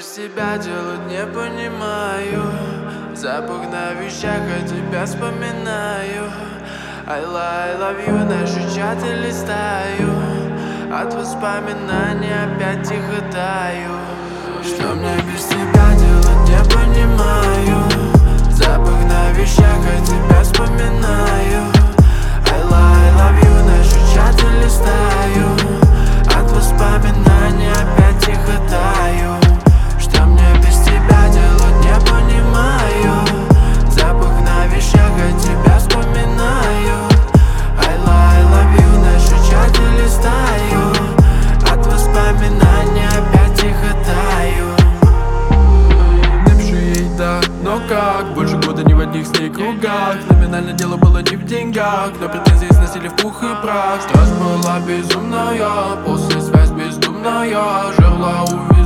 без тебя делать не понимаю. Запах на вещах, а тебя вспоминаю. I love you, наши чаты листаю. От воспоминаний опять тихо таю. Что мне без тебя делать не понимаю. Запах на вещах, а тебя вспоминаю. I love you, наши чаты листаю. От воспоминаний опять тихо таю. Что мне без тебя делать не понимаю. Запах на вещах, а тебя вспоминаю. I love you, наши чаты листаю. От воспоминаний опять тихо таю. Напиши ей да, но как? Больше года не в одних с ней кругах. Номинально дело было не в деньгах, но претензии сносили в пух и прах. Страсть была безумная, после связь бездумная. Жерла увидела